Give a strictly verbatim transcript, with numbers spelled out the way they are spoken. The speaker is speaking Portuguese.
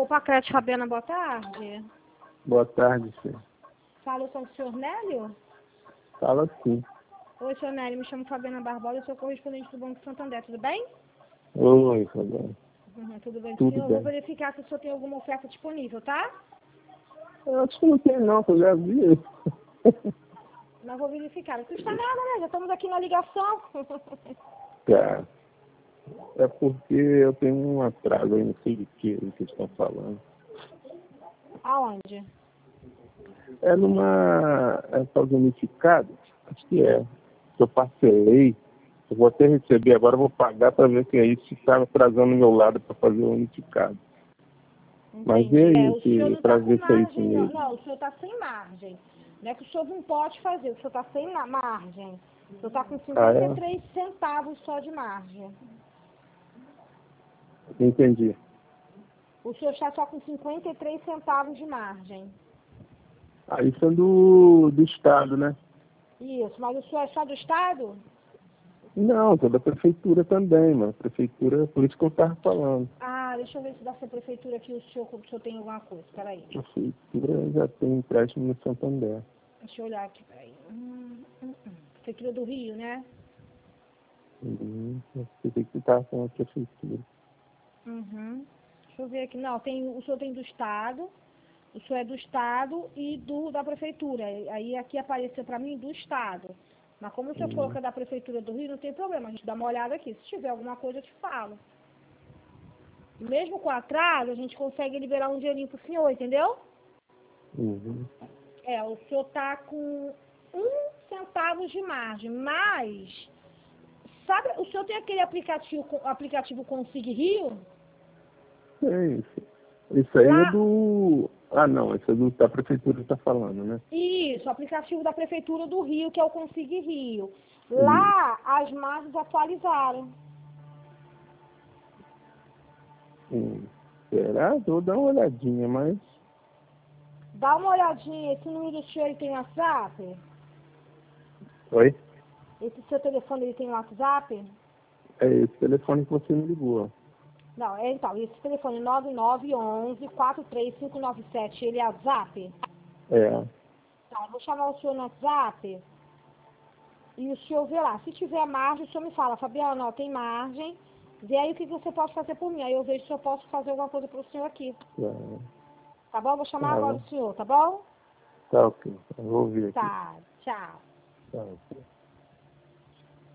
Poupa Crédito, Fabiana, boa tarde. Boa tarde, senhor. Fala com o senhor Nélio? Fala sim. Oi, senhor Nélio, me chamo Fabiana Barbosa, eu sou correspondente do Banco Santander, tudo bem? Oi, Fabiana. Uhum, tudo bem, Tudo senhor? bem. Vou verificar se o senhor tem alguma oferta disponível, tá? Eu acho que não tem não, que eu já vi isso. Não vou verificar, não custa nada, né? Já estamos aqui na ligação. Tá. É porque eu tenho um atraso aí, não sei de que que vocês estão falando. Aonde? É numa... É para os unificados? Acho que é. Que eu parcelei. Eu vou até receber agora, eu vou pagar para ver se é isso que está atrasando do meu lado para fazer o unificado. Mas e Entendi. É, aí, o senhor não está para com ver se é isso margem, não. mesmo? Não, o senhor está sem margem. Não é que o senhor não pode fazer, o senhor está sem na- margem. O senhor está com Ah, cinquenta e é? três centavos só de margem. Entendi. O senhor está só com cinquenta e três centavos de margem. Ah, isso é do, do Estado, né? Isso, mas o senhor é só do Estado? Não, tô da prefeitura também, mano. Prefeitura, por isso que eu tava falando. Ah, deixa eu ver se dessa prefeitura aqui o senhor, o senhor tem alguma coisa. Peraí. Prefeitura já tem empréstimo no Santander. Deixa eu olhar aqui, peraí. Hum, hum, hum. Prefeitura do Rio, né? Uhum. Eu pensei que tava com a prefeitura. Uhum. Deixa eu ver aqui. Não, tem, o senhor tem do Estado, o senhor é do Estado e do da Prefeitura. Aí aqui apareceu para mim do Estado. Mas como o senhor falou Uhum. que é da Prefeitura do Rio, não tem problema. A gente dá uma olhada aqui. Se tiver alguma coisa, eu te falo. Mesmo com atraso, a gente consegue liberar um dinheirinho pro senhor, entendeu? Uhum. É, o senhor tá com um centavo de margem, mas... Sabe, o senhor tem aquele aplicativo, aplicativo Consig Rio? É isso. Isso aí é Lá, do... Ah, não. Isso é do da prefeitura que tá falando, né? isso, aplicativo da Prefeitura do Rio, que é o Consig Rio. Isso. Lá, as margens atualizaram. Hum. Será? Vou dar uma olhadinha, mas... Dá uma olhadinha, esse número do senhor ele tem WhatsApp? Oi? Esse seu telefone ele tem WhatsApp? É esse telefone que você me ligou. Não, é então, esse telefone nove nove um um, quatro três cinco nove sete, ele é WhatsApp? É. Tá, eu vou chamar o senhor no WhatsApp e o senhor vê lá. Se tiver margem, o senhor me fala, Fabiana, ó, tem margem, vê aí o que você pode fazer por mim. Aí eu vejo se eu posso fazer alguma coisa pro senhor aqui. Tá, Tá bom? Vou chamar tá agora bom. o senhor, tá bom? Tá ok. Eu vou ver aqui. Tá, tchau. Tá ok.